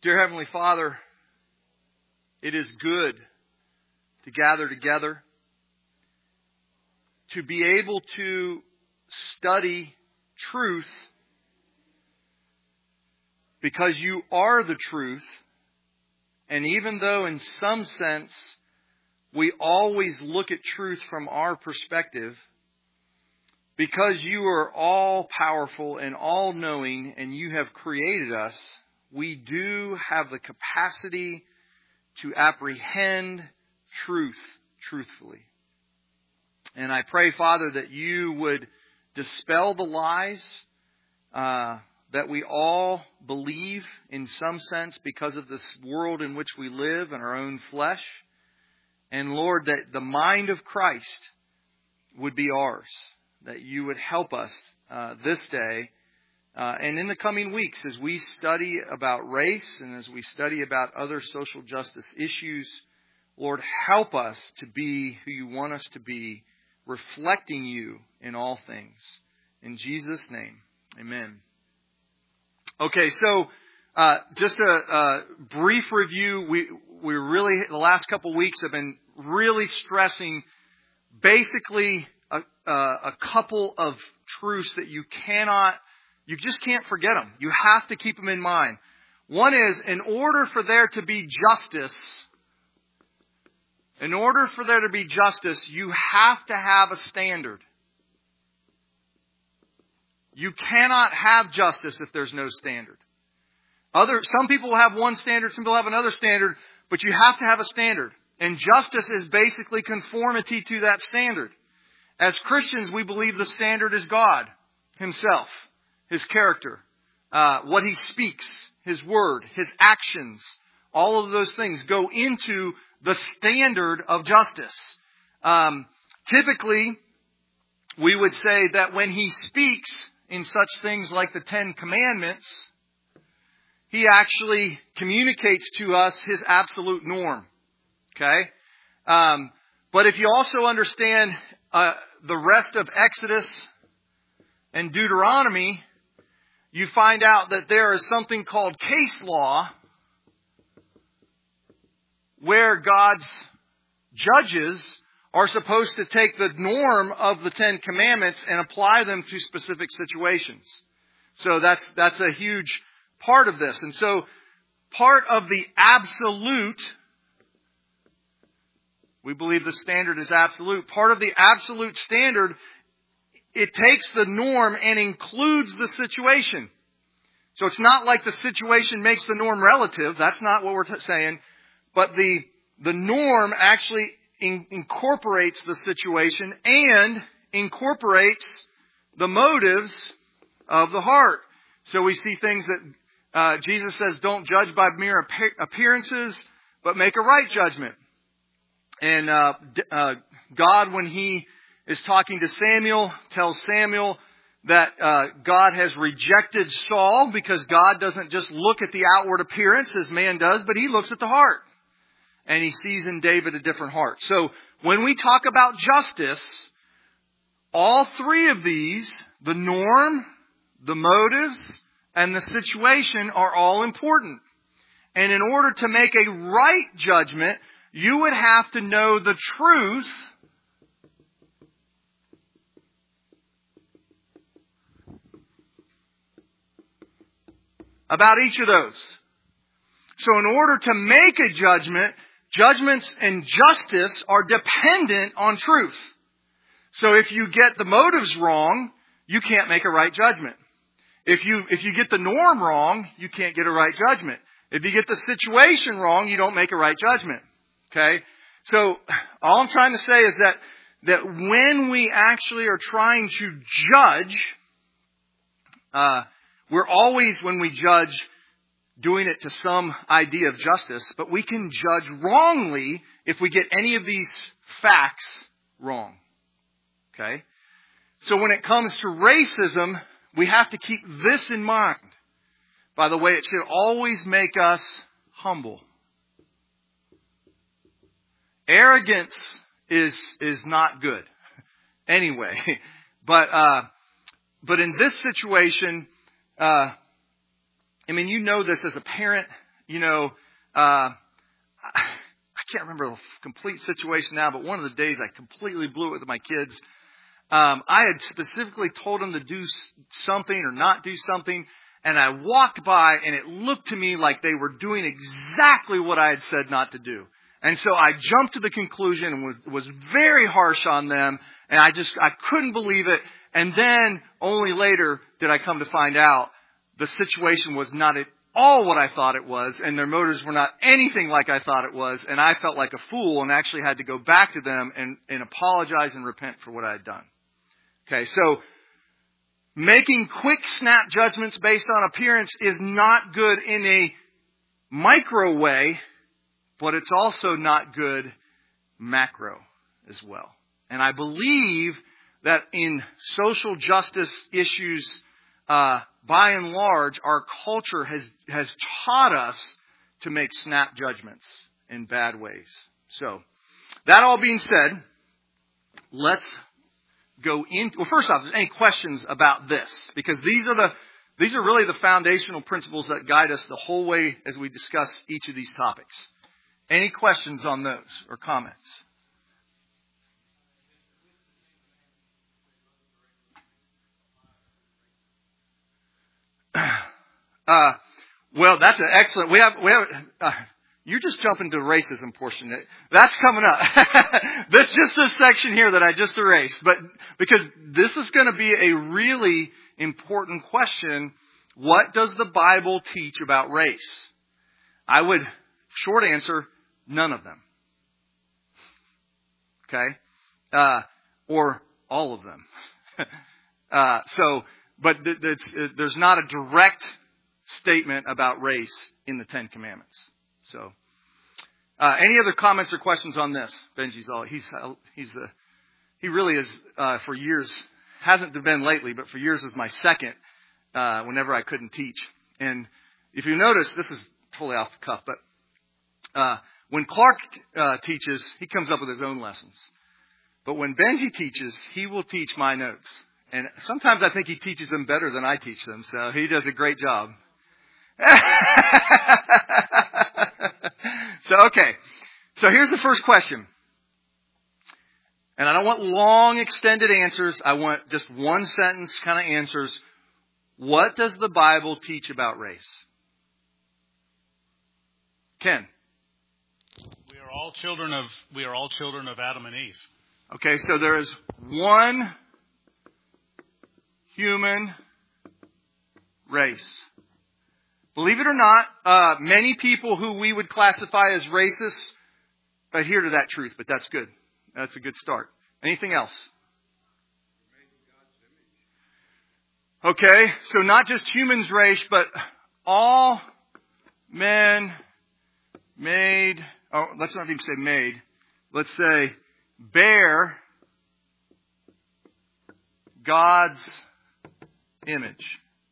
Dear Heavenly Father, it is good to gather together, to be able to study truth, because you are the truth. And even though in some sense we always look at truth from our perspective, because you are all powerful and all knowing and you have created us, we do have the capacity to apprehend truth truthfully. And I pray, Father, that you would dispel the lies that we all believe in some sense because of this world in which we live and our own flesh. And Lord, that the mind of Christ would be ours, that you would help us this day and in the coming weeks as we study about race and as we study about other social justice issues. Lord, help us to be who you want us to be, reflecting you in all things. In Jesus' name, amen. Okay, so just a brief review. We really, the last couple of weeks have been really stressing basically a couple of truths that you just can't forget them. You have to keep them in mind. One is, in order for there to be justice, you have to have a standard. You cannot have justice if there's no standard. Some people have one standard, some people have another standard, but you have to have a standard. And justice is basically conformity to that standard. As Christians, we believe the standard is God Himself, His character, what He speaks, His word, His actions. All of those things go into the standard of justice. Typically, we would say that when He speaks in such things like the Ten Commandments, He actually communicates to us His absolute norm. Okay? But if you also understand the rest of Exodus and Deuteronomy, you find out that there is something called case law, where God's judges are supposed to take the norm of the Ten Commandments and apply them to specific situations. So that's a huge part of this. And so part of the absolute, we believe the standard is absolute. Part of the absolute standard, it takes the norm and includes the situation. So it's not like the situation makes the norm relative. That's not what we're saying. But the norm actually incorporates the situation and incorporates the motives of the heart. So we see things that Jesus says, don't judge by mere appearances, but make a right judgment. And God, when He is talking to Samuel, tells Samuel that God has rejected Saul because God doesn't just look at the outward appearance as man does, but He looks at the heart. And He sees in David a different heart. So when we talk about justice, all three of these, the norm, the motives, and the situation, are all important. And in order to make a right judgment, you would have to know the truth about each of those. So in order to make a judgment, judgments and justice are dependent on truth. So if you get the motives wrong, you can't make a right judgment. If you get the norm wrong, you can't get a right judgment. If you get the situation wrong, you don't make a right judgment. Okay? So all I'm trying to say is that when we actually are trying to judge, we're always, when we judge, doing it to some idea of justice, but we can judge wrongly if we get any of these facts wrong. Okay? So when it comes to racism, we have to keep this in mind. By the way, it should always make us humble. Arrogance is not good. Anyway, but in this situation, I mean, you know this as a parent. I can't remember the complete situation now, but one of the days I completely blew it with my kids. I had specifically told them to do something or not do something, and I walked by, and it looked to me like they were doing exactly what I had said not to do. And so I jumped to the conclusion and was very harsh on them, and I couldn't believe it. And then only later did I come to find out the situation was not at all what I thought it was, and their motives were not anything like I thought it was, and I felt like a fool and actually had to go back to them and apologize and repent for what I had done. Okay, so making quick snap judgments based on appearance is not good in a micro way, but it's also not good macro as well. And I believe that in social justice issues, by and large, our culture has taught us to make snap judgments in bad ways. So, that all being said, let's go into, well, first off, any questions about this? Because these are really the foundational principles that guide us the whole way as we discuss each of these topics. Any questions on those or comments? Well, that's an excellent. We have. You're just jumping to the racism portion. That's coming up. That's just this section here that I just erased. But because this is going to be a really important question, what does the Bible teach about race? Short answer, none of them. Okay? Or all of them. But there's not a direct statement about race in the Ten Commandments. So, any other comments or questions on this? Benji's he really is, for years, hasn't been lately, but for years was my second, whenever I couldn't teach. And if you notice, this is totally off the cuff, but, when Clark, teaches, he comes up with his own lessons. But when Benji teaches, he will teach my notes. And sometimes I think he teaches them better than I teach them, so he does a great job. So here's the first question. And I don't want long, extended answers. I want just one sentence kind of answers. What does the Bible teach about race? Ken? We are all children of Adam and Eve. Okay, so there is one human race. Believe it or not, many people who we would classify as racists adhere to that truth, but that's good. That's a good start. Anything else? Okay, so not just humans race, but all men made, let's not even say made, let's say bear God's image.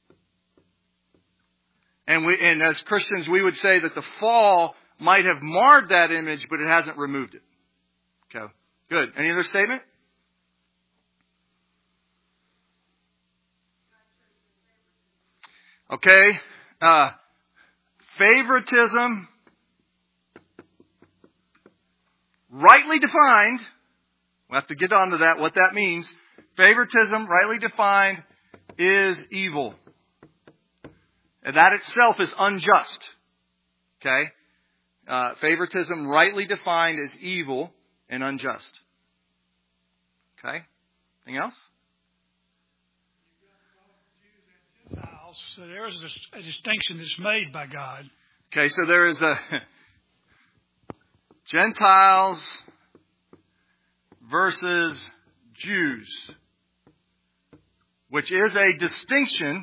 And as Christians, we would say that the fall might have marred that image, but it hasn't removed it. Okay, good. Any other statement? Okay. Favoritism, rightly defined, we'll have to get onto that, what that means. Favoritism, rightly defined, is evil. And that itself is unjust. Okay? Favoritism, rightly defined, is evil and unjust. Okay? Anything else? So there is a distinction that's made by God. Okay, so there is a Gentiles versus Jews, which is a distinction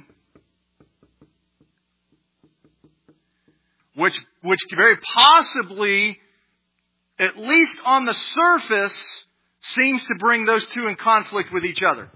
which very possibly, at least on the surface, seems to bring those two in conflict with each other.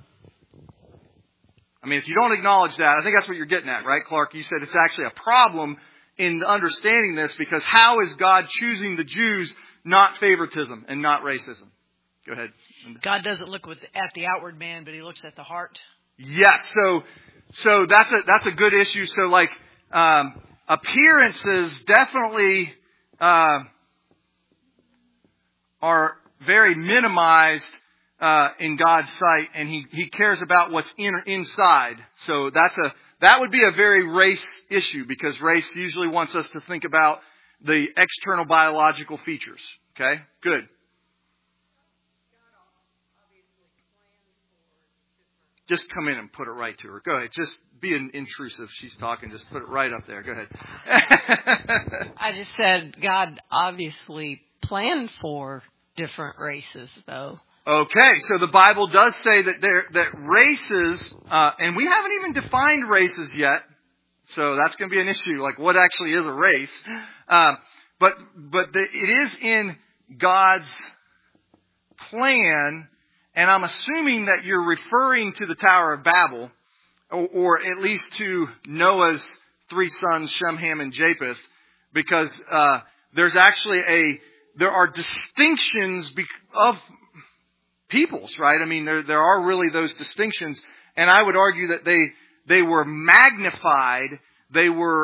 I mean, if you don't acknowledge that, I think that's what you're getting at, right, Clark? You said it's actually a problem in understanding this, because how is God choosing the Jews, not favoritism and not racism? Go ahead. God doesn't look at the outward man, but He looks at the heart. Yes. So that's a good issue. So appearances definitely are very minimized in God's sight, and He cares about what's inside. So that would be a very race issue, because race usually wants us to think about the external biological features. Okay, good. Just come in and put it right to her. Go ahead. Just be intrusive. She's talking. Just put it right up there. Go ahead. I just said God obviously planned for different races, though. Okay, so the Bible does say that races, and we haven't even defined races yet. So that's going to be an issue. Like, what actually is a race? But it is in God's plan. And I'm assuming that you're referring to the Tower of Babel, or at least to Noah's three sons, Shem, Ham, and Japheth, because there are distinctions of peoples, right? I mean, there are really those distinctions, and I would argue that they were magnified. They were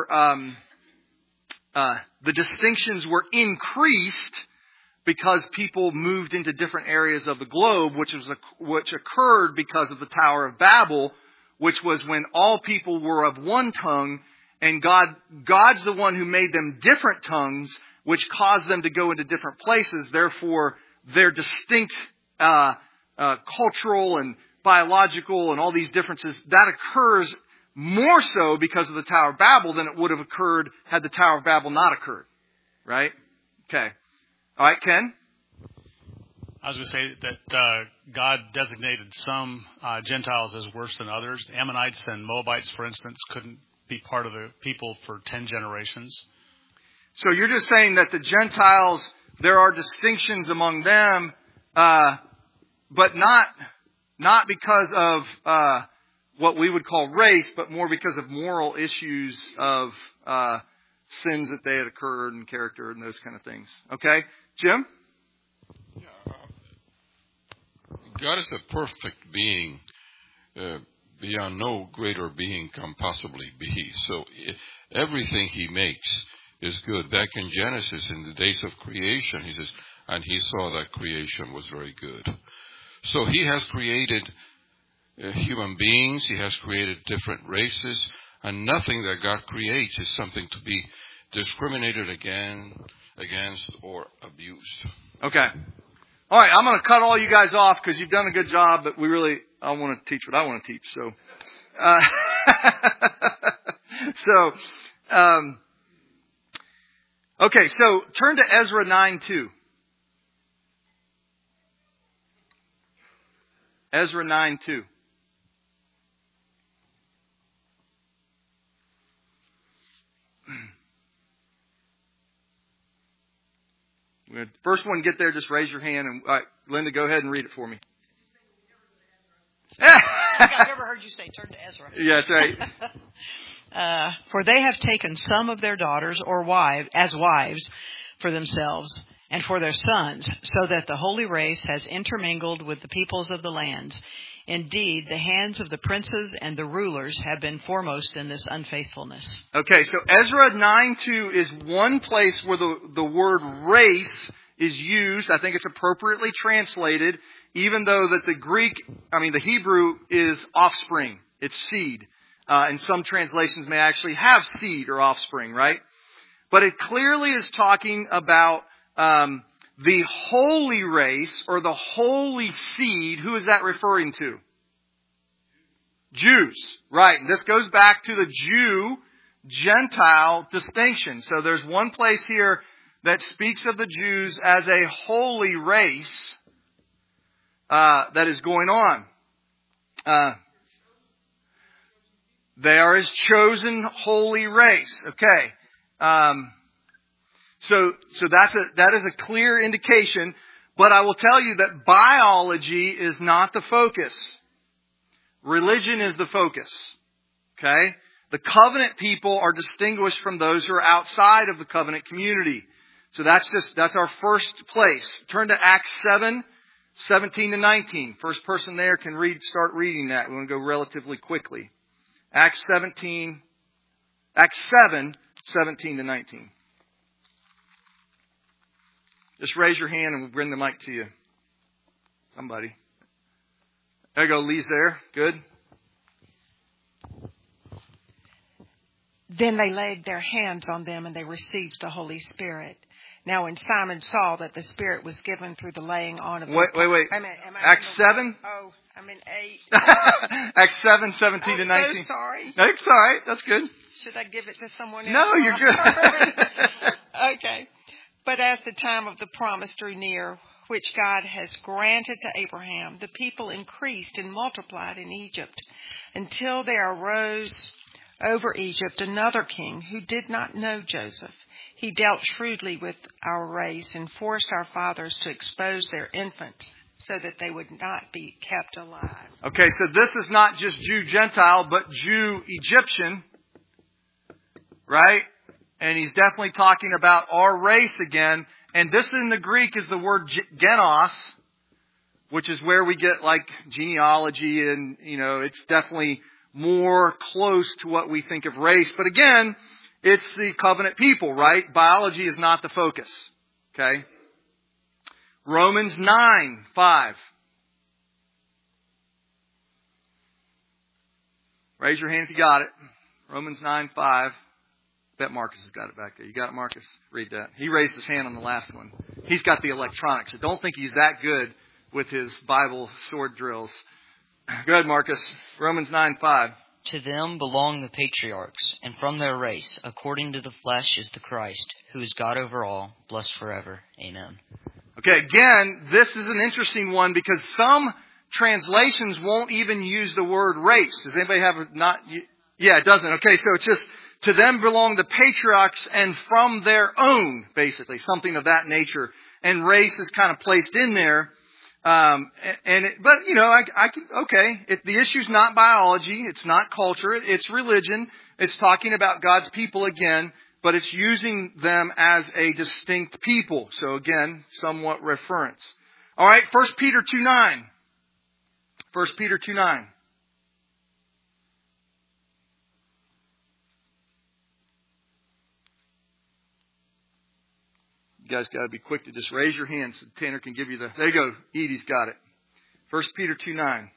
the distinctions were increased because people moved into different areas of the globe, which occurred because of the Tower of Babel, which was when all people were of one tongue, and God's the one who made them different tongues, which caused them to go into different places. Therefore, their distinct cultural and biological and all these differences, that occurs more so because of the Tower of Babel than it would have occurred had the Tower of Babel not occurred. Right? Okay. All right, Ken? I was going to say that God designated some Gentiles as worse than others. Ammonites and Moabites, for instance, couldn't be part of the people for 10 generations. So you're just saying that the Gentiles, there are distinctions among them, but not because of what we would call race, but more because of moral issues of sins that they had occurred and character and those kind of things. Okay? Jim? Yeah, God is a perfect being, beyond no greater being can possibly be. So everything He makes is good. Back in Genesis, in the days of creation, He says, and He saw that creation was very good. So He has created human beings. He has created different races. And nothing that God creates is something to be discriminated against or abused. Okay. All right, I'm going to cut all you guys off because you've done a good job, but I want to teach what I want to teach. So, okay, so turn to Ezra 9:2. Ezra 9:2. First one, get there, just raise your hand. And Linda, go ahead and read it for me. I think I've never heard you say turn to Ezra. Yeah, that's right. For they have taken some of their daughters or as wives for themselves and for their sons, so that the holy race has intermingled with the peoples of the lands. Indeed, the hands of the princes and the rulers have been foremost in this unfaithfulness. Okay, so Ezra 9:2 is one place where the word race is used. I think it's appropriately translated, even though that the Hebrew is offspring. It's seed. And some translations may actually have seed or offspring, right? But it clearly is talking about the holy race or the holy seed. Who is that referring to? Jews. Right. And this goes back to the Jew-Gentile distinction. So there's one place here that speaks of the Jews as a holy race that is going on. They are His chosen holy race. Okay. So that is a clear indication, but I will tell you that biology is not the focus. Religion is the focus. Okay? The covenant people are distinguished from those who are outside of the covenant community. So that's our first place. Turn to Acts 7:17 to 19. First person there can start reading that. We want to go relatively quickly. Acts 7, 17 to 19. Just raise your hand and we'll bring the mic to you. Somebody. There you go. Lee's there. Good. Then they laid their hands on them and they received the Holy Spirit. Now when Simon saw that the Spirit was given through the laying on of... Wait. Acts 7? Oh, I'm in 8. Acts 7, 17 to 19. I'm so sorry. That's all right. That's good. Should I give it to someone else? No, you're good. Okay. But as the time of the promise drew near, which God has granted to Abraham, the people increased and multiplied in Egypt until there arose over Egypt another king who did not know Joseph. He dealt shrewdly with our race and forced our fathers to expose their infants so that they would not be kept alive. Okay, so this is not just Jew-Gentile, but Jew-Egyptian, right? And he's definitely talking about our race again. And this in the Greek is the word genos, which is where we get like genealogy and, it's definitely more close to what we think of race. But again, it's the covenant people, right? Biology is not the focus. Okay? Romans 9:5. Raise your hand if you got it. Romans 9:5. I bet Marcus has got it back there. You got it, Marcus? Read that. He raised his hand on the last one. He's got the electronics. So don't think he's that good with his Bible sword drills. Go ahead, Marcus. Romans 9:5. To them belong the patriarchs, and from their race, according to the flesh, is the Christ, who is God over all, blessed forever. Amen. Okay, again, this is an interesting one because some translations won't even use the word race. Does anybody have Yeah, it doesn't. Okay, so it's just, to them belong the patriarchs and from their own, basically, something of that nature. And race is kind of placed in there. The issue's not biology, it's not culture, it's religion. It's talking about God's people again, but it's using them as a distinct people. So again, somewhat reference. All right, 1 Peter 2:9. 1 Peter 2:9. You guys got to be quick to just raise your hands so Tanner can give you the... There you go. Edie's got it. 1 Peter 2:9.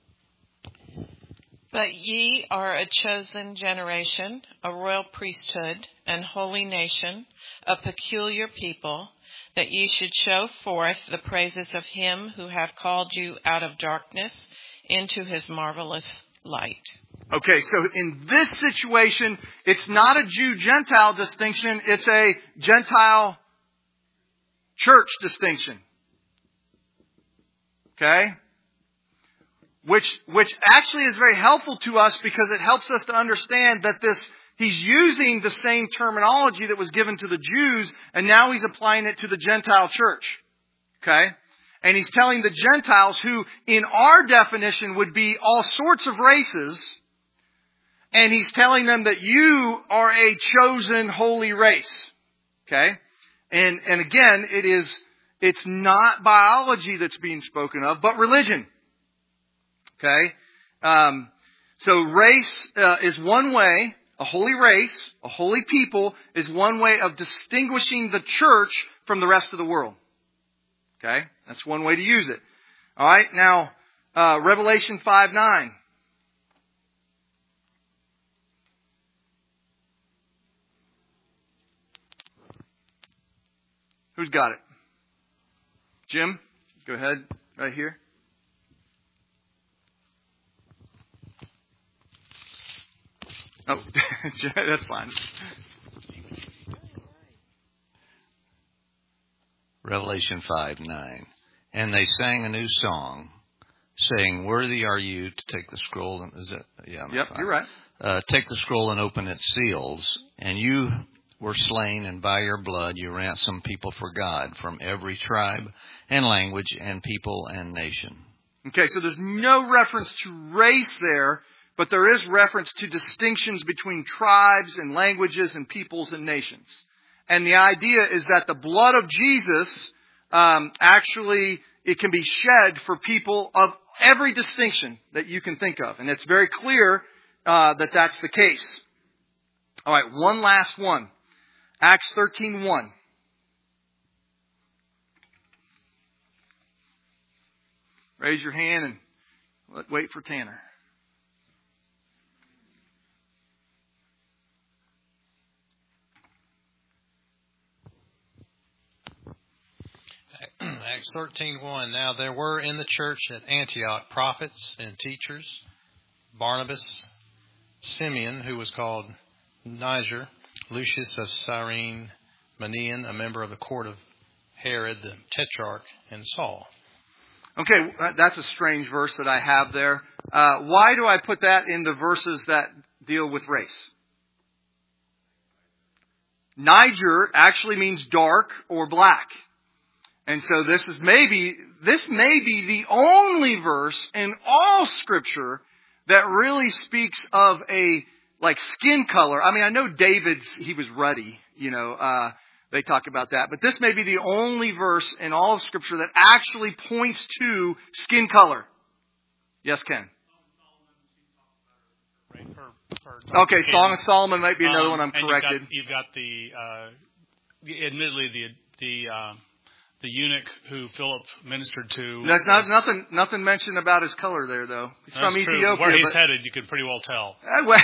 But ye are a chosen generation, a royal priesthood, and holy nation, a peculiar people, that ye should show forth the praises of him who hath called you out of darkness into his marvelous light. Okay, so in this situation, it's not a Jew-Gentile distinction, it's a Gentile church distinction. Okay? Which actually is very helpful to us because it helps us to understand that he's using the same terminology that was given to the Jews and now he's applying it to the Gentile church. Okay? And he's telling the Gentiles who in our definition would be all sorts of races, and he's telling them that you are a chosen holy race. Okay? And again, it's not biology that's being spoken of, but religion. Okay? So race is one way, a holy race, a holy people is one way of distinguishing the church from the rest of the world. Okay? That's one way to use it. Alright, now, Revelation 5:9. Who's got it? Jim, go ahead, right here. Oh, that's fine. Revelation 5:9. And they sang a new song, saying, "Worthy are you to take the scroll." And is it? Yeah. Yep, you're right. Take the scroll and open its seals. And you were slain, and by your blood you ransomed people for God from every tribe and language and people and nation. Okay, so there's no reference to race there, but there is reference to distinctions between tribes and languages and peoples and nations. And the idea is that the blood of Jesus, actually, it can be shed for people of every distinction that you can think of. And it's very clear that that's the case. All right, one last one. Acts 13:1. Raise your hand and wait for Tanner. Acts 13:1. Now there were in the church at Antioch prophets and teachers, Barnabas, Simeon, who was called Niger, Lucius of Cyrene, Manaen, a member of the court of Herod the Tetrarch, and Saul. Okay, that's a strange verse that I have there. Why do I put that in the verses that deal with race? Niger actually means dark or black. And so this may be the only verse in all Scripture that really speaks of a skin color. I mean, I know David's, he was ruddy, they talk about that. But this may be the only verse in all of Scripture that actually points to skin color. Yes, Ken? Okay, Song of Solomon might be another one I'm corrected. You've got admittedly the eunuch who Philip ministered to. There's nothing mentioned about his color there, though. He's from Ethiopia. Where he's headed, you can pretty well tell.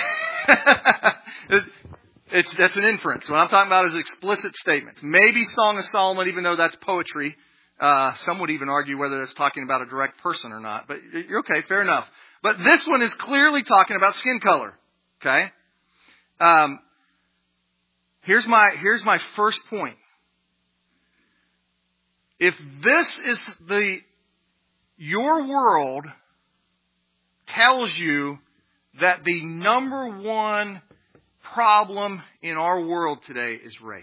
That's an inference. What I'm talking about is explicit statements. Maybe Song of Solomon, even though that's poetry. Some would even argue whether it's talking about a direct person or not. But you're okay, fair enough. But this one is clearly talking about skin color. Okay? Here's my first point. If this is your world tells you that the number one problem in our world today is race.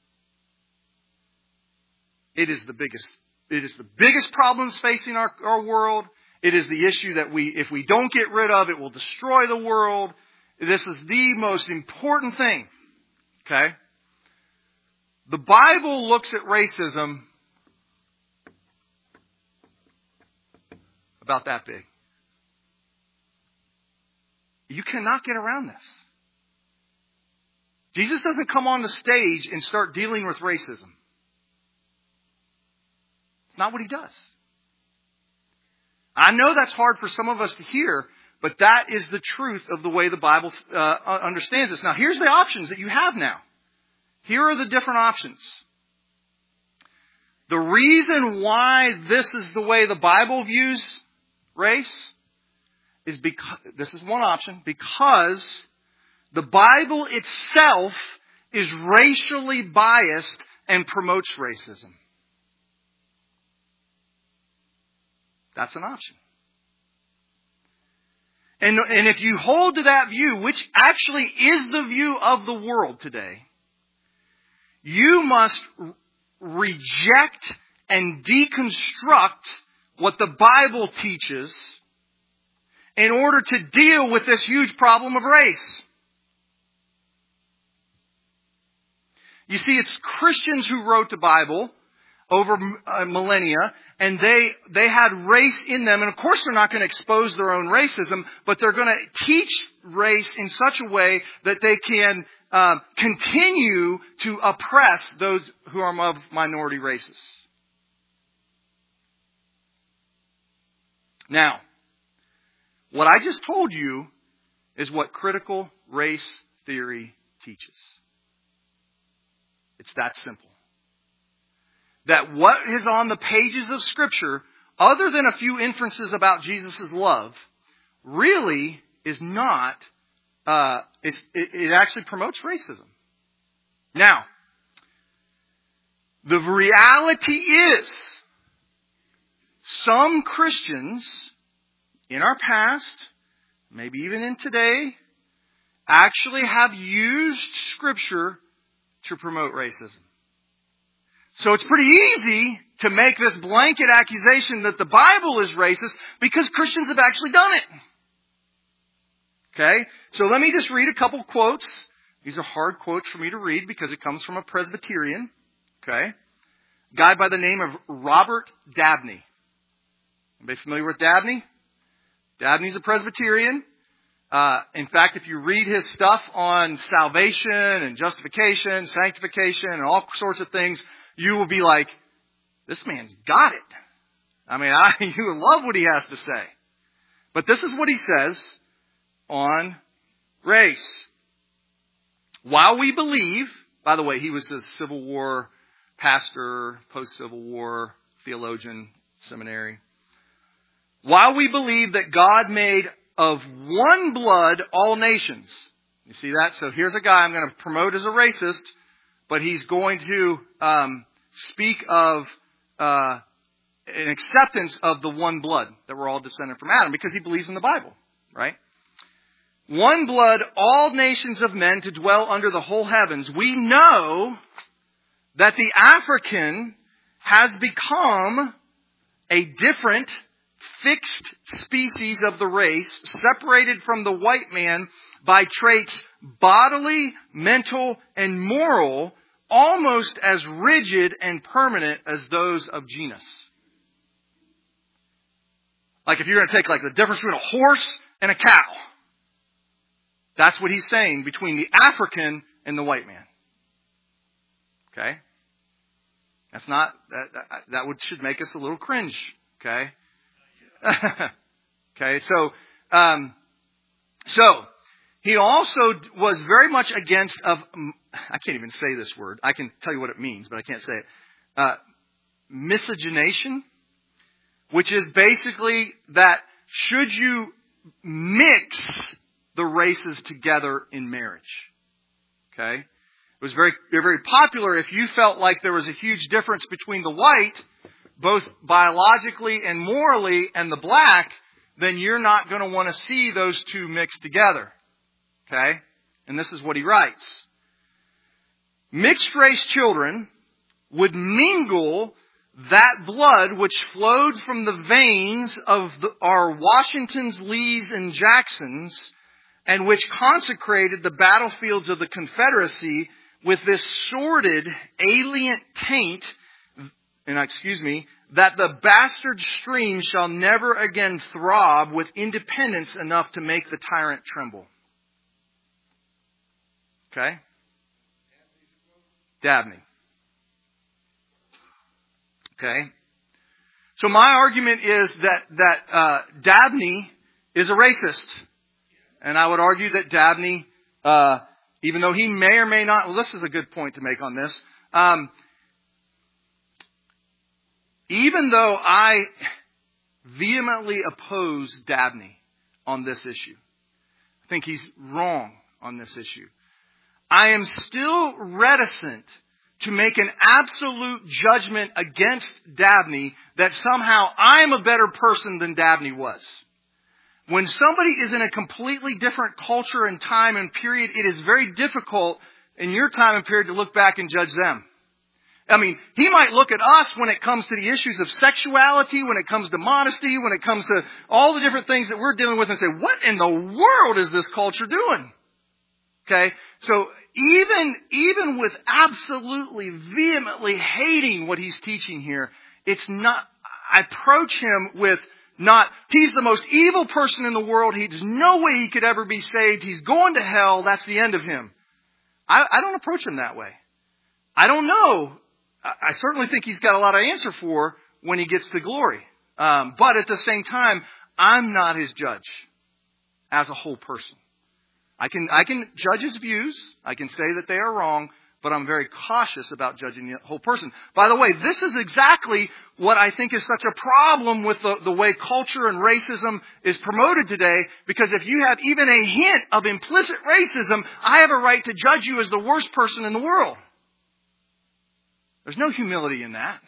It is the biggest problems facing our world. It is the issue that if we don't get rid of, it will destroy the world. This is the most important thing. Okay? The Bible looks at racism about that big. You cannot get around this. Jesus doesn't come on the stage and start dealing with racism. It's not what he does. I know that's hard for some of us to hear, but that is the truth of the way the Bible understands this. Now, here's the options that you have now. Here are the different options. The reason why this is the way the Bible views race is because, this is one option, because the Bible itself is racially biased and promotes racism. That's an option. And if you hold to that view, which actually is the view of the world today, you must reject and deconstruct what the Bible teaches in order to deal with this huge problem of race. You see, it's Christians who wrote the Bible over millennia, and they had race in them. And of course they're not going to expose their own racism, but they're going to teach race in such a way that they can continue to oppress those who are of minority races. Now, what I just told you is what critical race theory teaches. It's that simple. That what is on the pages of Scripture, other than a few inferences about Jesus' love, really is not, it actually promotes racism. Now, the reality is, some Christians in our past, maybe even in today, actually have used Scripture to promote racism. So it's pretty easy to make this blanket accusation that the Bible is racist because Christians have actually done it. Okay? So let me just read a couple quotes. These are hard quotes for me to read because it comes from a Presbyterian. Okay? A guy by the name of Robert Dabney. Anybody familiar with Dabney? Dabney's a Presbyterian. In fact, if you read his stuff on salvation and justification, sanctification, and all sorts of things, you will be like, this man's got it. I mean, you love what he has to say. But this is what he says on race. While we believe, by the way, he was a Civil War pastor, post-Civil War theologian, seminary. While we believe that God made of one blood all nations. You see that? So here's a guy I'm going to promote as a racist, but he's going to speak of an acceptance of the one blood, that we're all descended from Adam, because he believes in the Bible, right? One blood, all nations of men to dwell under the whole heavens. We know that the African has become a different, fixed species of the race, separated from the white man by traits bodily, mental, and moral, almost as rigid and permanent as those of genus. Like if you're going to take like the difference between a horse and a cow. That's what he's saying between the African and the white man. Okay? That's not, should make us a little cringe. Okay? Okay, so he also was very much against I can't even say this word. I can tell you what it means, but I can't say it. Miscegenation, which is basically that should you mix the races together in marriage. Okay? It was very, very popular if you felt like there was a huge difference between the white, both biologically and morally, and the black, then you're not going to want to see those two mixed together. Okay? And this is what he writes. Mixed race children would mingle that blood which flowed from the veins of our Washingtons, Lees, and Jacksons, and which consecrated the battlefields of the Confederacy with this sordid, alien taint, that the bastard stream shall never again throb with independence enough to make the tyrant tremble. Okay? Dabney. Okay? So my argument is that Dabney is a racist. And I would argue that Dabney, even though he may or may not, well, this is a good point to make on this. Even though I vehemently oppose Dabney on this issue, I think he's wrong on this issue, I am still reticent to make an absolute judgment against Dabney that somehow I'm a better person than Dabney was. When somebody is in a completely different culture and time and period, it is very difficult in your time and period to look back and judge them. I mean, he might look at us when it comes to the issues of sexuality, when it comes to modesty, when it comes to all the different things that we're dealing with and say, what in the world is this culture doing? Okay? So even with absolutely vehemently hating what he's teaching here, it's not, I approach him with not, he's the most evil person in the world, there's no way he could ever be saved, he's going to hell, that's the end of him. I don't approach him that way. I don't know. I certainly think he's got a lot to answer for when he gets to glory. But at the same time, I'm not his judge as a whole person. I can judge his views. I can say that they are wrong, but I'm very cautious about judging the whole person. By the way, this is exactly what I think is such a problem with the way culture and racism is promoted today, because if you have even a hint of implicit racism, I have a right to judge you as the worst person in the world. There's no humility in that.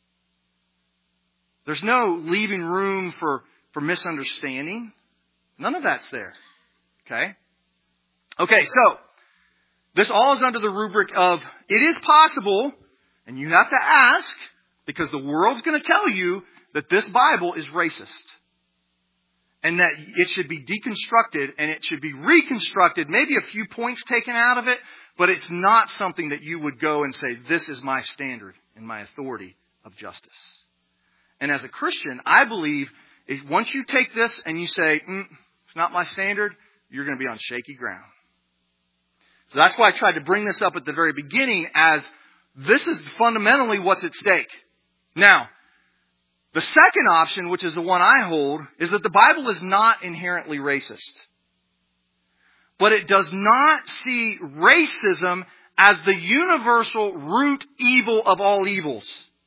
There's no leaving room for misunderstanding. None of that's there. Okay? Okay, so this all is under the rubric of it is possible, and you have to ask, because the world's going to tell you that this Bible is racist. And that it should be deconstructed and it should be reconstructed, maybe a few points taken out of it, but it's not something that you would go and say, this is my standard and my authority of justice. And as a Christian, I believe if once you take this and you say, it's not my standard, you're going to be on shaky ground. So that's why I tried to bring this up at the very beginning, as this is fundamentally what's at stake. Now, the second option, which is the one I hold, is that the Bible is not inherently racist. But it does not see racism as the universal root evil of all evils.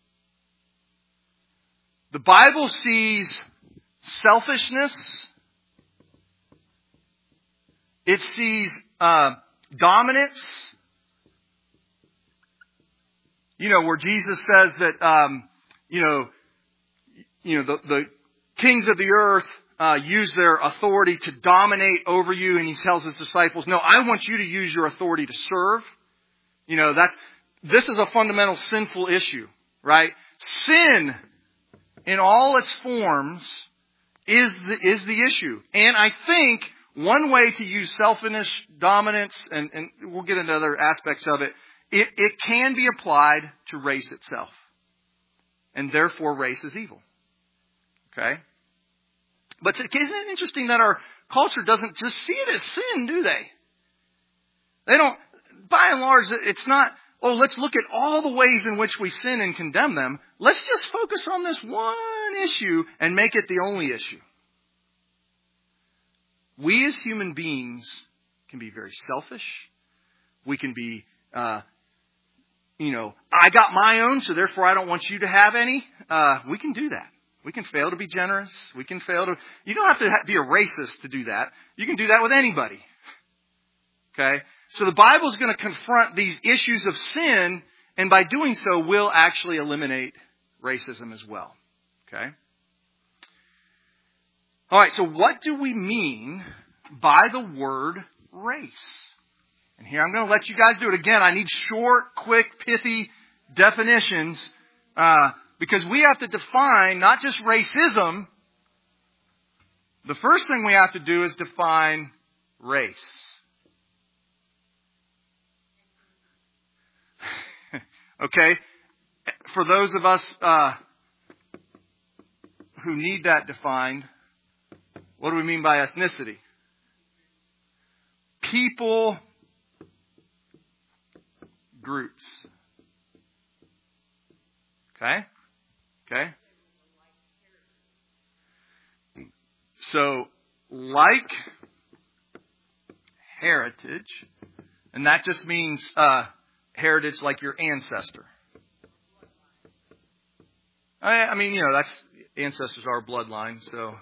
The Bible sees selfishness. It sees dominance. Where Jesus says that, the kings of the earth use their authority to dominate over you, and he tells his disciples, no, I want you to use your authority to serve. This is a fundamental sinful issue, right? Sin in all its forms is the issue. And I think one way to use selfishness, dominance, and we'll get into other aspects of it, it can be applied to race itself. And therefore race is evil. Okay? But isn't it interesting that our culture doesn't just see it as sin, do they? They don't, by and large, it's not, let's look at all the ways in which we sin and condemn them. Let's just focus on this one issue and make it the only issue. We as human beings can be very selfish. We can be, I got my own, so therefore I don't want you to have any. We can do that. We can fail to be generous. We can fail to... You don't have to be a racist to do that. You can do that with anybody. Okay? So the Bible is going to confront these issues of sin, and by doing so will actually eliminate racism as well. Okay? All right, so what do we mean by the word race? And here I'm going to let you guys do it. Again, I need short, quick, pithy definitions, because we have to define not just racism. The first thing we have to do is define race. Okay? For those of us who need that defined, what do we mean by ethnicity? People, groups. Okay? Okay? So, like heritage, and that just means heritage like your ancestor. I mean, that's, ancestors are bloodline, so.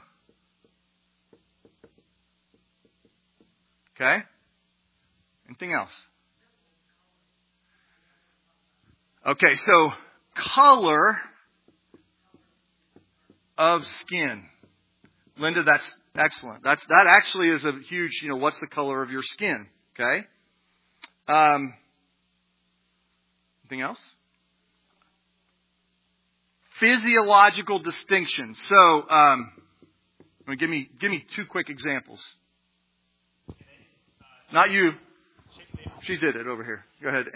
Okay? Anything else? Okay, so color of skin. Linda, that's excellent. That actually is a huge, what's the color of your skin? Okay? Anything else? Physiological distinctions. So, give me 2 quick examples. Not you. She did it over here. Go ahead.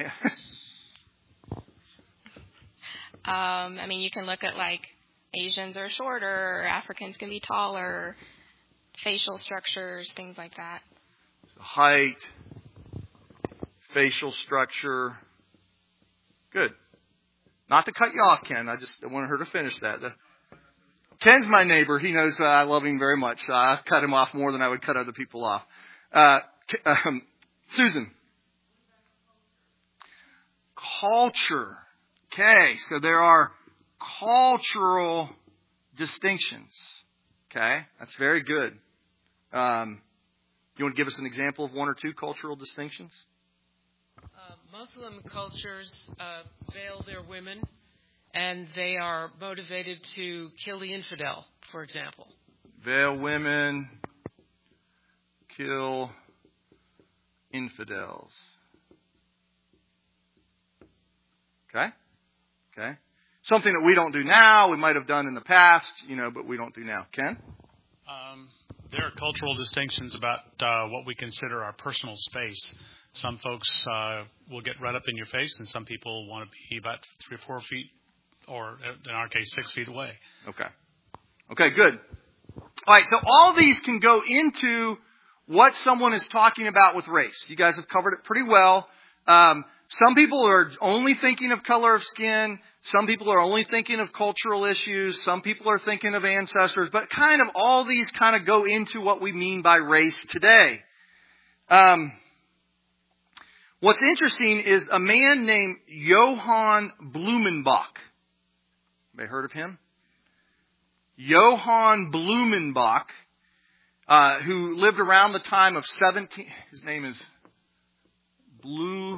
You can look at Asians are shorter, Africans can be taller, facial structures, things like that. So height, facial structure. Good. Not to cut you off, Ken. I wanted her to finish that. Ken's my neighbor. He knows I love him very much. So I cut him off more than I would cut other people off. Susan. Culture. Okay, so there are cultural distinctions. Okay, that's very good. Do you want to give us an example of 1 or 2 cultural distinctions? Muslim cultures veil their women, and they are motivated to kill the infidel, for example. Veil women, kill infidels. Okay? Okay? Something that we don't do now, we might have done in the past, but we don't do now. Ken? There are cultural distinctions about what we consider our personal space. Some folks will get right up in your face, and some people want to be about 3 or 4 feet, or in our case, 6 feet away. Okay. Okay, good. All right, so all these can go into what someone is talking about with race. You guys have covered it pretty well. Some people are only thinking of color of skin. Some people are only thinking of cultural issues. Some people are thinking of ancestors. But kind of all these kind of go into what we mean by race today. What's interesting is a man named Johann Blumenbach. Have you heard of him? Johann Blumenbach, who lived around the time of his name is Blumenbach.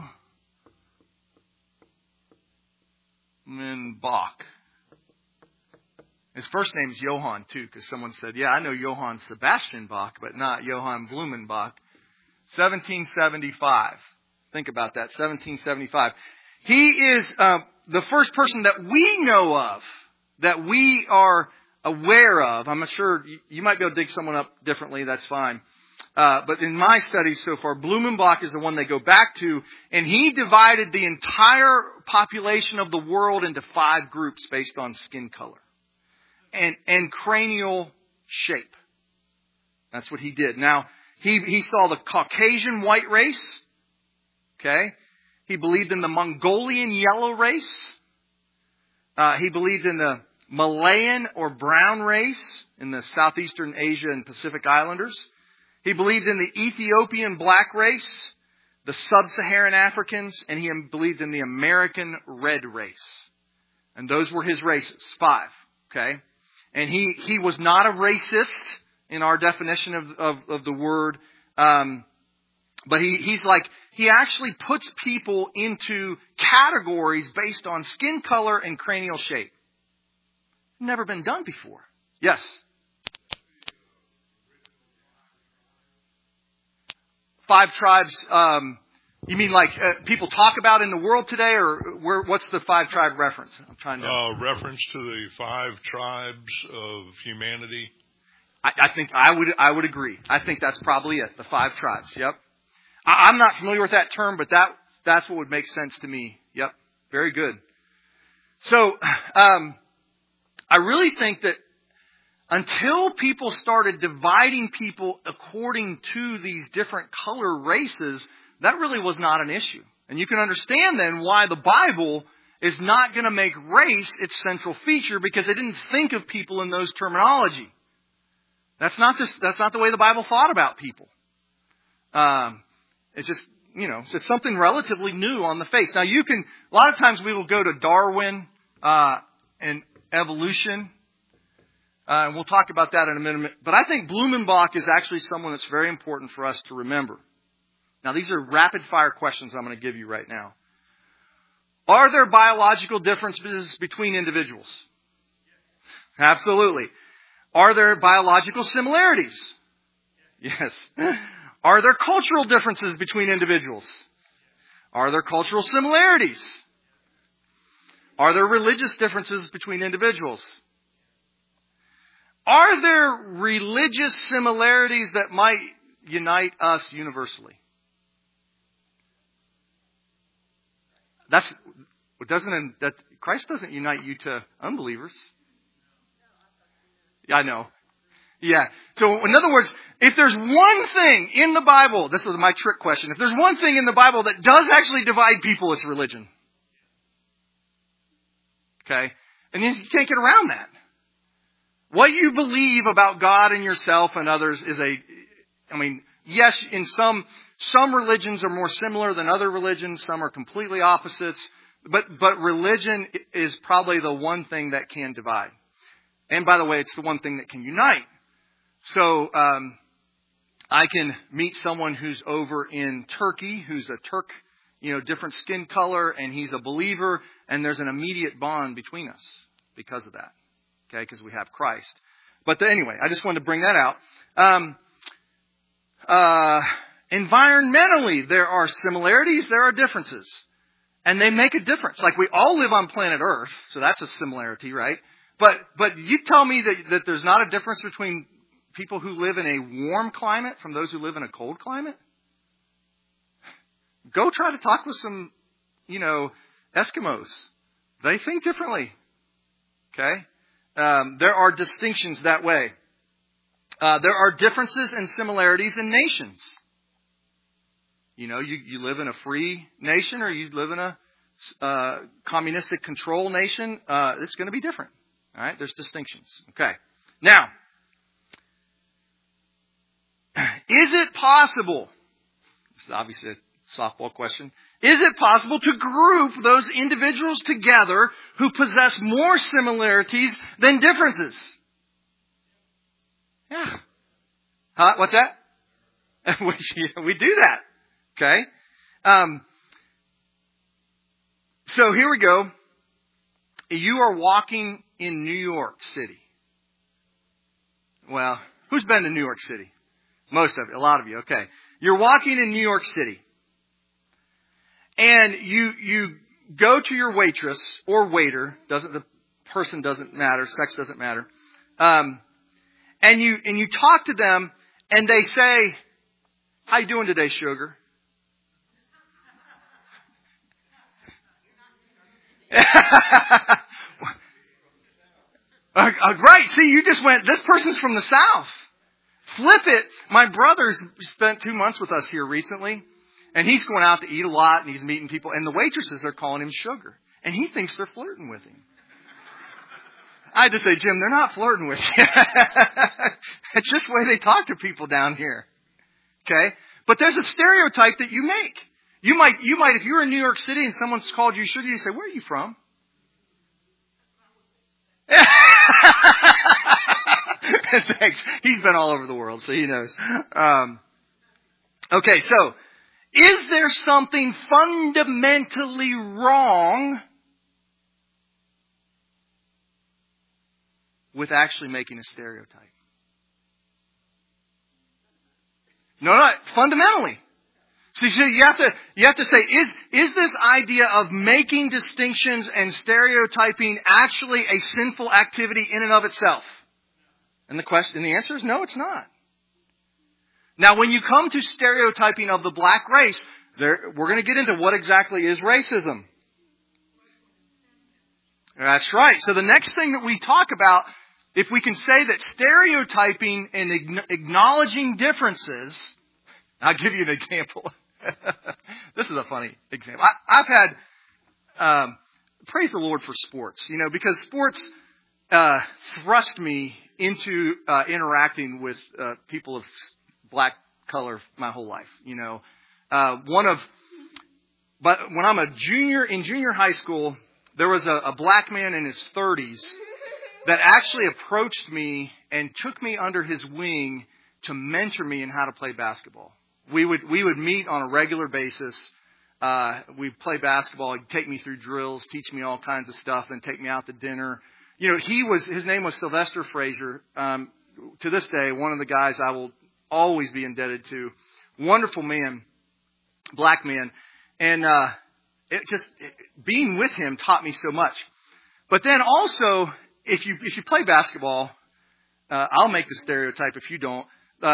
His first name is Johann, too, because someone said, yeah, I know Johann Sebastian Bach, but not Johann Blumenbach. 1775. Think about that, 1775. He is the first person that we know of, that we are aware of. I'm not sure, you might be able to dig someone up differently, that's fine. But in my studies so far, Blumenbach is the one they go back to, and he divided the entire population of the world into 5 groups based on skin color and cranial shape. That's what he did. Now, he saw the Caucasian white race. Okay? He believed in the Mongolian yellow race. He believed in the Malayan or brown race in the Southeastern Asia and Pacific Islanders. He believed in the Ethiopian black race, the Sub-Saharan Africans, and he believed in the American red race. And those were his races, 5. Okay? And he was not a racist in our definition of the word. But he actually puts people into categories based on skin color and cranial shape. Never been done before. Yes? 5 tribes, you mean like people talk about in the world today, or what's the 5 tribe reference? I'm trying to... reference to the 5 tribes of humanity. I think I would agree. I think that's probably it, the 5 tribes. Yep. I'm not familiar with that term, but that's what would make sense to me. Yep. Very good. So, I really think that until people started dividing people according to these different color races, that really was not an issue. And you can understand then why the Bible is not going to make race its central feature, because they didn't think of people in those terminology. That's not the way the Bible thought about people. It's just, it's just something relatively new on the face. Now a lot of times we will go to Darwin, and evolution. And we'll talk about that in a minute. But I think Blumenbach is actually someone that's very important for us to remember. Now these are rapid fire questions I'm going to give you right now. Are there biological differences between individuals? Absolutely. Are there biological similarities? Yes. Are there cultural differences between individuals? Are there cultural similarities? Are there religious differences between individuals? Are there religious similarities that might unite us universally? Christ doesn't unite you to unbelievers. Yeah, I know. Yeah. So in other words, if there's one thing in the Bible, this is my trick question. If there's one thing in the Bible that does actually divide people, it's religion. Okay? And you can't get around that. What you believe about God and yourself and others is yes, in some religions are more similar than other religions. Some are completely opposites. But religion is probably the one thing that can divide. And by the way, it's the one thing that can unite. So, I can meet someone who's over in Turkey, who's a Turk, different skin color, and he's a believer, and there's an immediate bond between us because of that. Okay, because we have Christ. But anyway, I just wanted to bring that out. Environmentally, there are similarities, there are differences. And they make a difference. Like we all live on planet Earth, so that's a similarity, right? But you tell me that there's not a difference between people who live in a warm climate from those who live in a cold climate? Go try to talk with some, Eskimos. They think differently. Okay? There are distinctions that way. There are differences and similarities in nations. You know, you live in a free nation or you live in a communistic control nation. It's going to be different. All right, there's distinctions. Okay. Now, is it possible? This is obviously a softball question. Is it possible to group those individuals together who possess more similarities than differences? Yeah. What's that? We do that. Okay. So here we go. You are walking in New York City. Well, who's been to New York City? Most of you, a lot of you. Okay. You're walking in New York City. And you go to your waitress or waiter, the person doesn't matter, sex doesn't matter. And you talk to them and they say, "How you doing today, sugar?" Right. See, you just went, this person's from the South. Flip it. My brother's spent 2 months with us here recently. And he's going out to eat a lot and he's meeting people. And the waitresses are calling him sugar. And he thinks they're flirting with him. I just say, Jim, they're not flirting with you. It's just the way they talk to people down here. Okay? But there's a stereotype that you make. You might, if you were in New York City and someone's called you sugar, you say, "Where are you from?" Thanks. He's been all over the world, so he knows. Okay, so is there something fundamentally wrong with actually making a stereotype? No, fundamentally. So you have to say, is this idea of making distinctions and stereotyping actually a sinful activity in and of itself? And the answer is no, it's not. Now, when you come to stereotyping of the black race, we're going to get into what exactly is racism. That's right. So the next thing that we talk about, if we can say that stereotyping and acknowledging differences, I'll give you an example. This is a funny example. I've had, praise the Lord for sports, because sports thrust me into interacting with people of black color my whole life. But when I'm in junior high school, there was a black man in his 30s that actually approached me and took me under his wing to mentor me in how to play basketball. We would meet on a regular basis. We'd play basketball. He'd take me through drills, teach me all kinds of stuff, and take me out to dinner. His name was Sylvester Frazier. To this day, one of the guys I will always be indebted to. Wonderful man, black man. And being with him taught me so much. But then also, if you play basketball, I'll make the stereotype if you don't.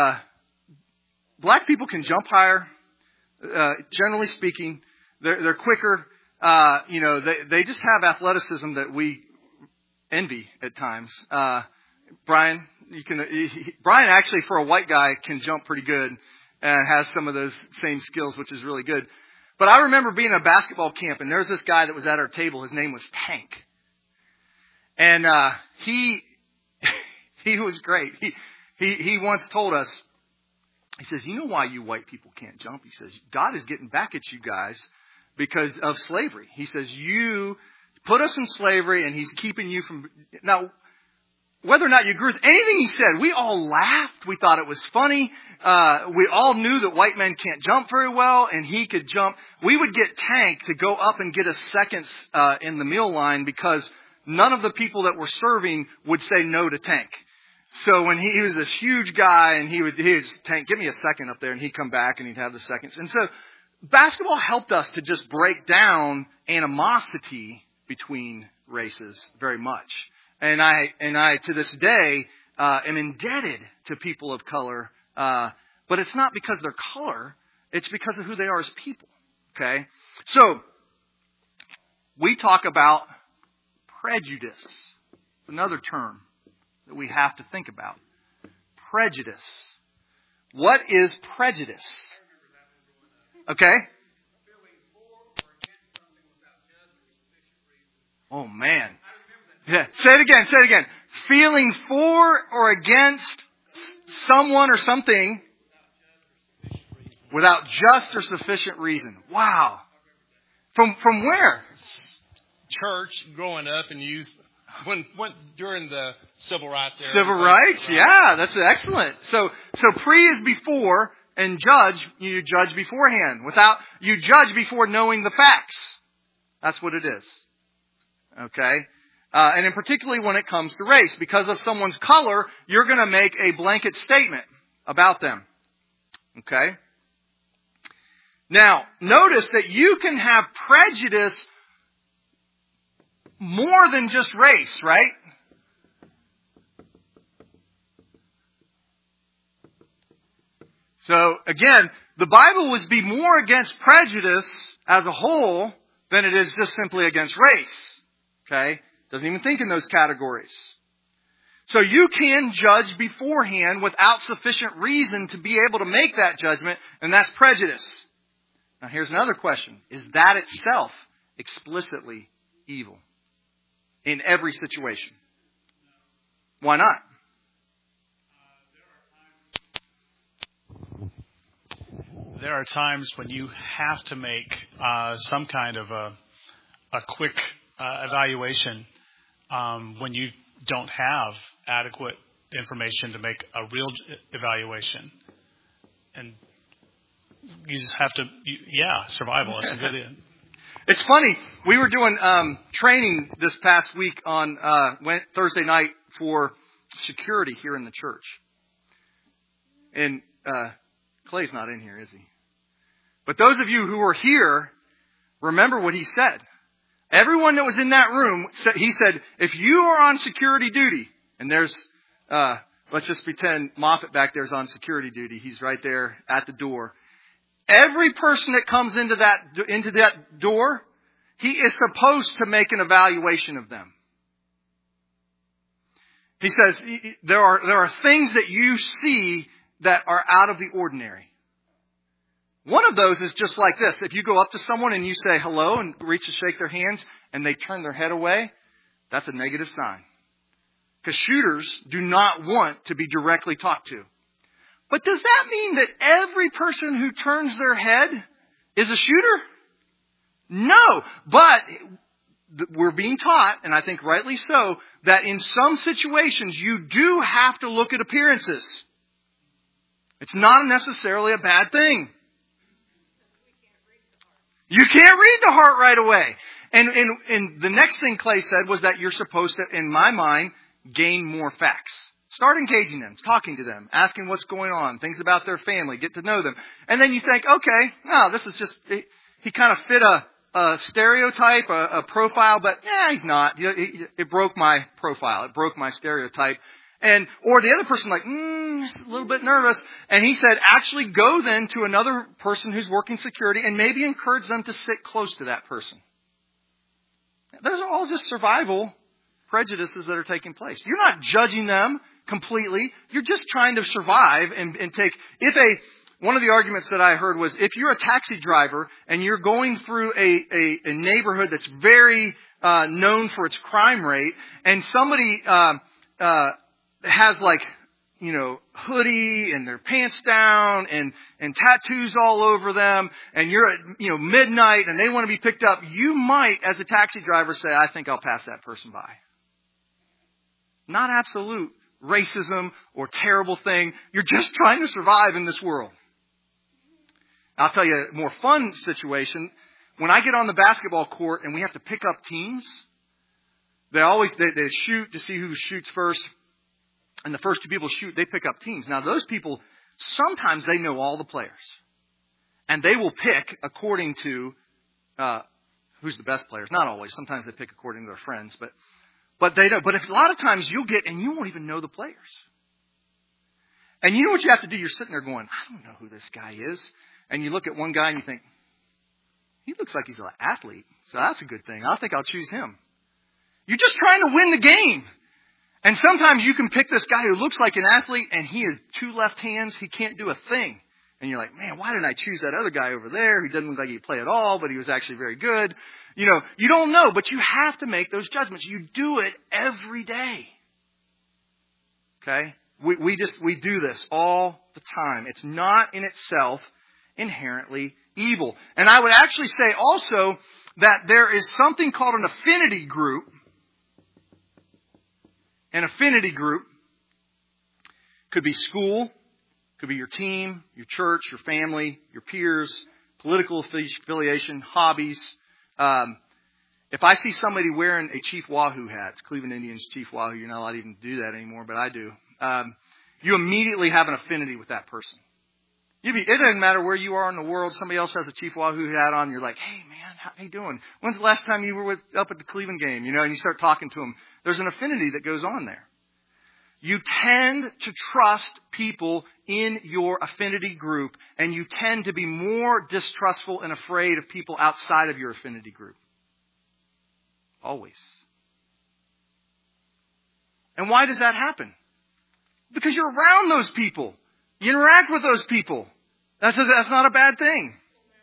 Black people can jump higher. Generally speaking, they're quicker. They just have athleticism that we envy at times. Brian actually, for a white guy, can jump pretty good and has some of those same skills, which is really good. But I remember being at a basketball camp, and there's this guy that was at our table. His name was Tank, and he was great. He once told us. He says, "You know why you white people can't jump?" He says, "God is getting back at you guys because of slavery." He says, "You put us in slavery and he's keeping you from..." Now, whether or not you agree with anything he said, we all laughed. We thought it was funny. We all knew that white men can't jump very well and he could jump. We would get Tank to go up and get us seconds in the meal line because none of the people that were serving would say no to Tank. So when he was this huge guy and he would just, "Tank, give me a second up there," and he'd come back and he'd have the seconds. And so basketball helped us to just break down animosity between races very much. And I to this day am indebted to people of color, but it's not because of their color, it's because of who they are as people. Okay? So we talk about prejudice. It's another term that we have to think about. prejudice. What is prejudice? Okay? Oh, man. Yeah. Say it again. Feeling for or against someone or something without just or sufficient reason. Wow. From where? Church, growing up in youth, when during the civil rights era. Civil rights, yeah, that's excellent. So pre is before, and you judge beforehand. You judge before knowing the facts. That's what it is. Okay? And in particularly when it comes to race, because of someone's color, you're going to make a blanket statement about them. Okay? Now, notice that you can have prejudice more than just race, right? So, again, the Bible would be more against prejudice as a whole than it is just simply against race. Okay? Doesn't even think in those categories. So you can judge beforehand without sufficient reason to be able to make that judgment, and that's prejudice. Now here's another question. Is that itself explicitly evil? In every situation? Why not? There are times when you have to make some kind of a quick evaluation when you don't have adequate information to make a real evaluation. And you just have to, survival is a good. It's funny. We were doing training this past week on Thursday night for security here in the church. And Clay's not in here, is he? But those of you who were here, remember what he said. Everyone that was in that room, he said, if you are on security duty, and there's, let's just pretend Moffat back there is on security duty. He's right there at the door. Every person that comes into that door, he is supposed to make an evaluation of them. He says there are things that you see that are out of the ordinary. One of those is just like this. If you go up to someone and you say hello and reach to shake their hands and they turn their head away, that's a negative sign. Because shooters do not want to be directly talked to. But does that mean that every person who turns their head is a shooter? No. But we're being taught, and I think rightly so, that in some situations you do have to look at appearances. It's not necessarily a bad thing. You can't read the heart right away. And the next thing Clay said was that you're supposed to, in my mind, gain more facts. Start engaging them, talking to them, asking what's going on, things about their family, get to know them. And then you think, okay, no, this is just, he kind of fit a stereotype, a profile, but he's not. It broke my profile. It broke my stereotype. Or the other person a little bit nervous. And he said, actually go then to another person who's working security and maybe encourage them to sit close to that person. Those are all just survival prejudices that are taking place. You're not judging them completely. You're just trying to survive and take, one of the arguments that I heard was if you're a taxi driver and you're going through a neighborhood that's very known for its crime rate and somebody has hoodie and their pants down and tattoos all over them and you're at, midnight and they want to be picked up, you might, as a taxi driver, say, I think I'll pass that person by. Not absolute racism or terrible thing. You're just trying to survive in this world. I'll tell you a more fun situation. When I get on the basketball court and we have to pick up teams, they shoot to see who shoots first. And the first two people shoot, they pick up teams. Now those people, sometimes they know all the players. And they will pick according to who's the best players. Not always. Sometimes they pick according to their friends. But they know. But a lot of times you'll get, and you won't even know the players. And you know what you have to do? You're sitting there going, I don't know who this guy is. And you look at one guy and you think, he looks like he's an athlete. So that's a good thing. I think I'll choose him. You're just trying to win the game. And sometimes you can pick this guy who looks like an athlete and he has 2 left hands. He can't do a thing. And you're like, man, why didn't I choose that other guy over there who doesn't look like he could play at all, but he was actually very good? You know, you don't know, but you have to make those judgments. You do it every day. Okay? We do this all the time. It's not in itself inherently evil. And I would actually say also that there is something called an affinity group. An affinity group could be school, could be your team, your church, your family, your peers, political affiliation, hobbies. If I see somebody wearing a Chief Wahoo hat, Cleveland Indians Chief Wahoo, you're not allowed to even do that anymore, but I do. You immediately have an affinity with that person. It doesn't matter where you are in the world. Somebody else has a Chief Wahoo hat on. You're like, hey, man, how you doing? When's the last time you were up at the Cleveland game? You know, and you start talking to them. There's an affinity that goes on there. You tend to trust people in your affinity group, and you tend to be more distrustful and afraid of people outside of your affinity group. Always. And why does that happen? Because you're around those people. You interact with those people. That's not a bad thing.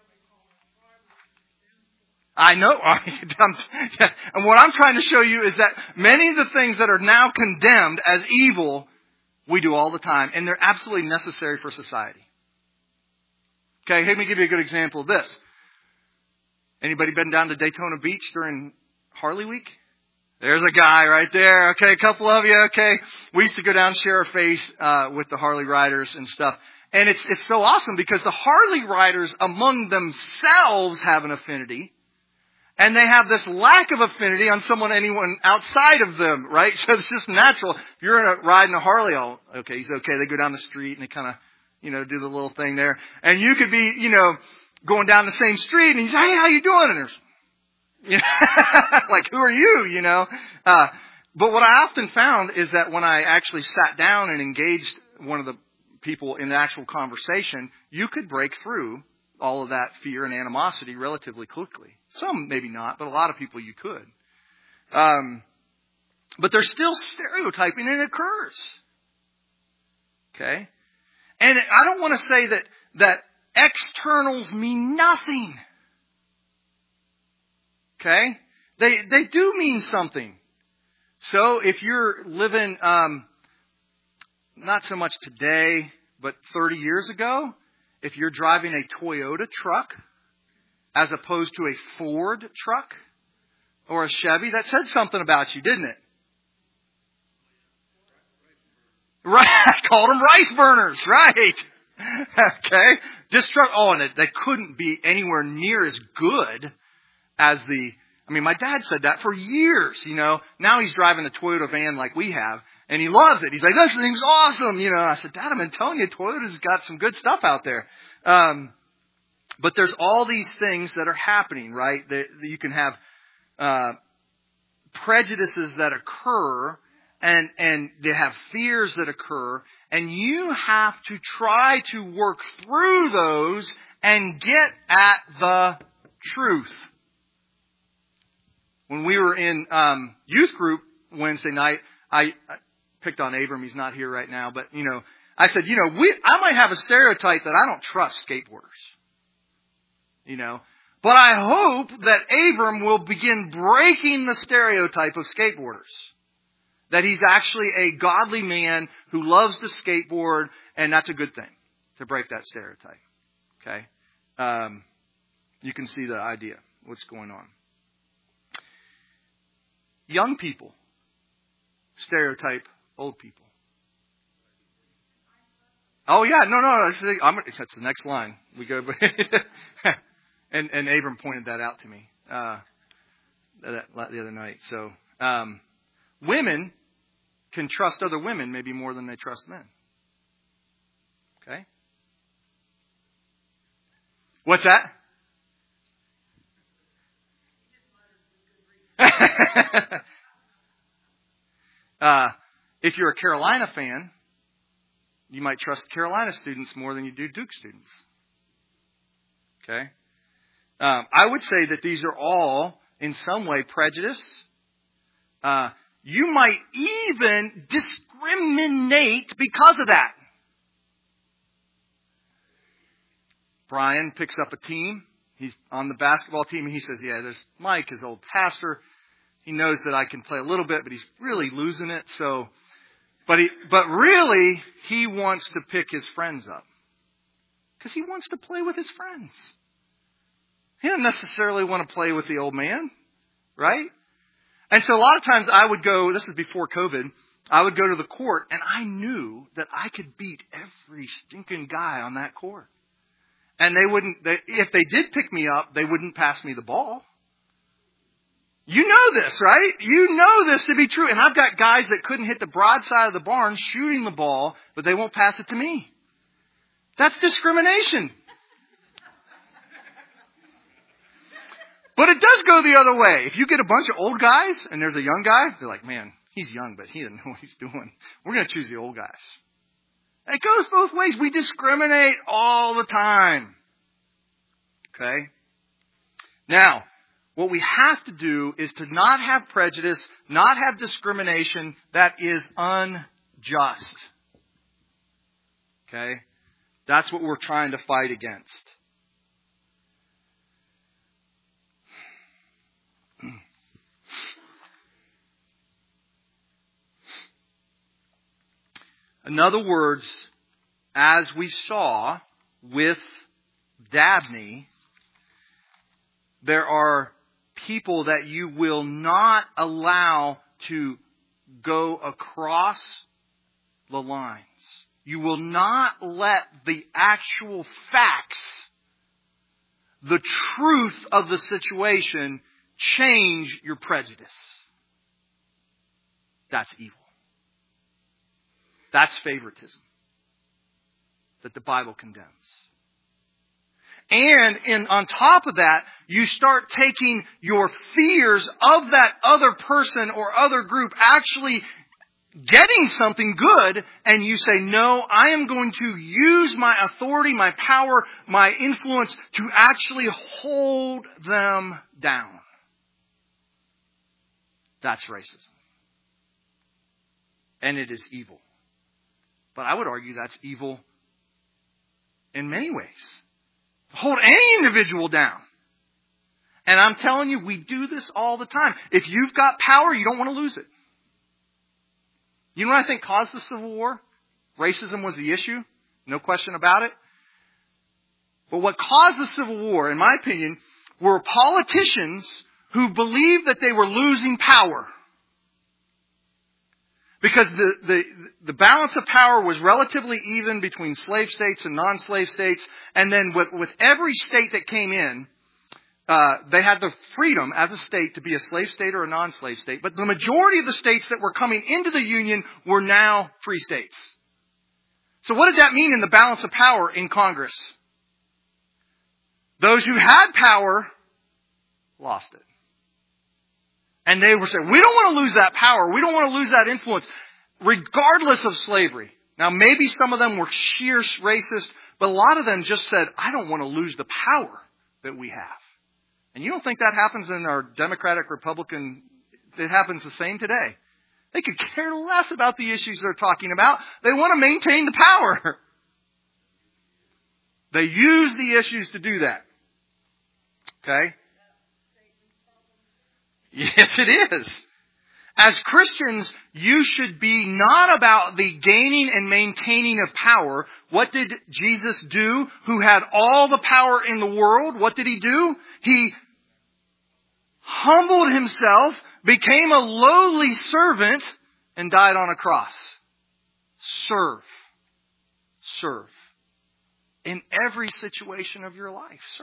I know. And what I'm trying to show you is that many of the things that are now condemned as evil, we do all the time. And they're absolutely necessary for society. Okay, let me give you a good example of this. Anybody been down to Daytona Beach during Harley Week? There's a guy right there. Okay, a couple of you. Okay, we used to go down and share our faith with the Harley riders and stuff. And it's so awesome because the Harley riders among themselves have an affinity. And they have this lack of affinity on anyone outside of them, right? So it's just natural. If you're riding a Harley, okay, he's okay. They go down the street and they kind of, do the little thing there. And you could be, going down the same street and he's, hey, how you doing? And there's, like, who are you, But what I often found is that when I actually sat down and engaged one of the people in the actual conversation, you could break through all of that fear and animosity relatively quickly. Some maybe not, but a lot of people you could. But there's still stereotyping and it occurs. Okay? And I don't want to say that externals mean nothing. Okay? They do mean something. So if you're living, not so much today, but 30 years ago, if you're driving a Toyota truck as opposed to a Ford truck or a Chevy, that said something about you, didn't it? Right. I called them rice burners. Right. Okay. And they couldn't be anywhere near as good as my dad said that for years, Now he's driving a Toyota van like we have, and he loves it. He's like, this thing's awesome, I said, Dad, I'm telling you, Toyota's got some good stuff out there. But there's all these things that are happening, right? That you can have prejudices that occur, and they have fears that occur, and you have to try to work through those and get at the truth. When we were in youth group Wednesday night, I picked on Abram. He's not here right now, but I said, I might have a stereotype that I don't trust skateboarders. But I hope that Abram will begin breaking the stereotype of skateboarders. That he's actually a godly man who loves to skateboard, and that's a good thing, to break that stereotype. Okay? You can see the idea, what's going on. Young people stereotype old people. Oh yeah, no. That's the next line. We go, and Abram pointed that out to me the other night. So women can trust other women maybe more than they trust men. Okay, what's that? If you're a Carolina fan, you might trust Carolina students more than you do Duke students. Okay? I would say that these are all, in some way, prejudice. You might even discriminate because of that. Brian picks up a team. He's on the basketball team, and he says, yeah, there's Mike, his old pastor. He knows that I can play a little bit, but he's really losing it. But really, he wants to pick his friends up. Because he wants to play with his friends. He doesn't necessarily want to play with the old man, right? And so a lot of times I would go, this is before COVID, I would go to the court, and I knew that I could beat every stinking guy on that court. And if they did pick me up, they wouldn't pass me the ball. You know this, right? You know this to be true. And I've got guys that couldn't hit the broadside of the barn shooting the ball, but they won't pass it to me. That's discrimination. But it does go the other way. If you get a bunch of old guys and there's a young guy, they're like, man, he's young, but he doesn't know what he's doing. We're going to choose the old guys. It goes both ways. We discriminate all the time. Okay? Now, what we have to do is to not have prejudice, not have discrimination that is unjust. Okay? That's what we're trying to fight against. In other words, as we saw with Dabney, there are people that you will not allow to go across the lines. You will not let the actual facts, the truth of the situation, change your prejudice. That's evil. That's favoritism that the Bible condemns. And on top of that, you start taking your fears of that other person or other group actually getting something good, and you say, no, I am going to use my authority, my power, my influence to actually hold them down. That's racism. And it is evil. But I would argue that's evil in many ways. Hold any individual down. And I'm telling you, we do this all the time. If you've got power, you don't want to lose it. You know what I think caused the Civil War? Racism was the issue. No question about it. But what caused the Civil War, in my opinion, were politicians who believed that they were losing power. Because the balance of power was relatively even between slave states and non-slave states. And then with every state that came in, they had the freedom as a state to be a slave state or a non-slave state. But the majority of the states that were coming into the Union were now free states. So what did that mean in the balance of power in Congress? Those who had power lost it. And they were saying, we don't want to lose that power. We don't want to lose that influence, regardless of slavery. Now, maybe some of them were sheer racist, but a lot of them just said, I don't want to lose the power that we have. And you don't think that happens in our Democratic, Republican, it happens the same today. They could care less about the issues they're talking about. They want to maintain the power. They use the issues to do that. Okay? Yes, it is. As Christians, you should be not about the gaining and maintaining of power. What did Jesus do, who had all the power in the world? What did he do? He humbled himself, became a lowly servant, and died on a cross. Serve. Serve. In every situation of your life, serve.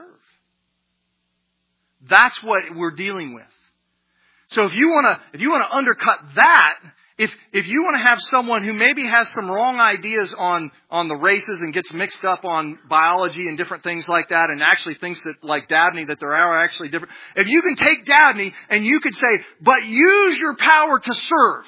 That's what we're dealing with. So if you want to undercut that, if you want to have someone who maybe has some wrong ideas on the races and gets mixed up on biology and different things like that, and actually thinks that, like Dabney, that there are actually different, if you can take Dabney and you could say, but use your power to serve,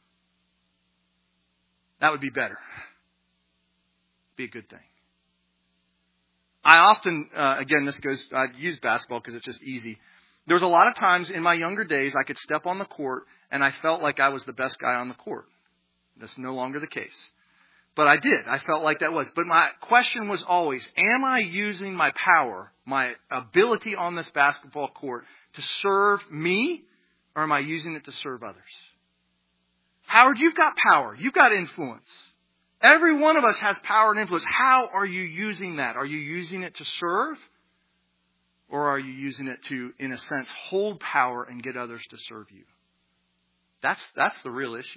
that would be better. Be a good thing. I often, again, I use basketball because it's just easy. there was a lot of times in my younger days I could step on the court and I felt like I was the best guy on the court. That's no longer the case. But I did. I felt like that was. But my question was always, am I using my power, my ability on this basketball court to serve me, or am I using it to serve others? Howard, you've got power. You've got influence. Every one of us has power and influence. How are you using that? Are you using it to serve? Or are you using it to, in a sense, hold power and get others to serve you? That's the real issue.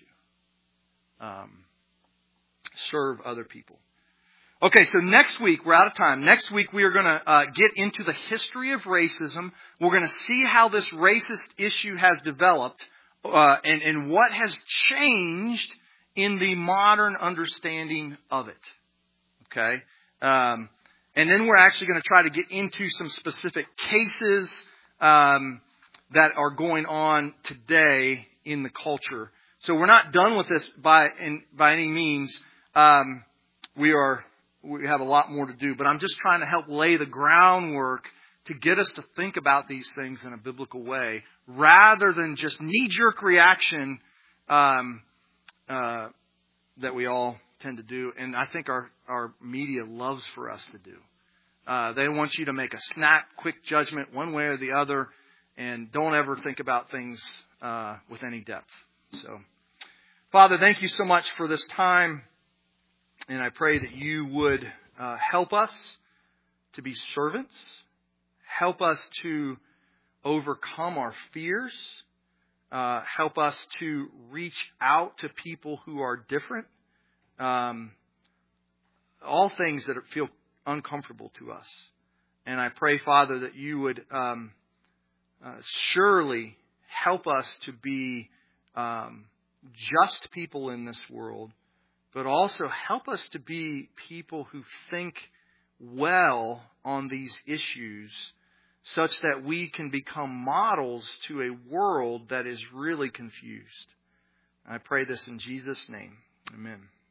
Serve other people. Okay, so next week, we're out of time. Next week, we are going to get into the history of racism. We're going to see how this racist issue has developed and what has changed in the modern understanding of it. Okay? And then we're actually going to try to get into some specific cases that are going on today in the culture. So we're not done with this by any means. We have a lot more to do, but I'm just trying to help lay the groundwork to get us to think about these things in a biblical way, rather than just knee-jerk reaction that we all tend to do, and I think our media loves for us to do. They want you to make a snap, quick judgment one way or the other, and don't ever think about things with any depth. So, Father, thank you so much for this time, and I pray that you would help us to be servants, help us to overcome our fears, help us to reach out to people who are different, all things that feel uncomfortable to us. And I pray, Father, that you would surely help us to be just people in this world, but also help us to be people who think well on these issues, such that we can become models to a world that is really confused. I pray this in Jesus' name. Amen.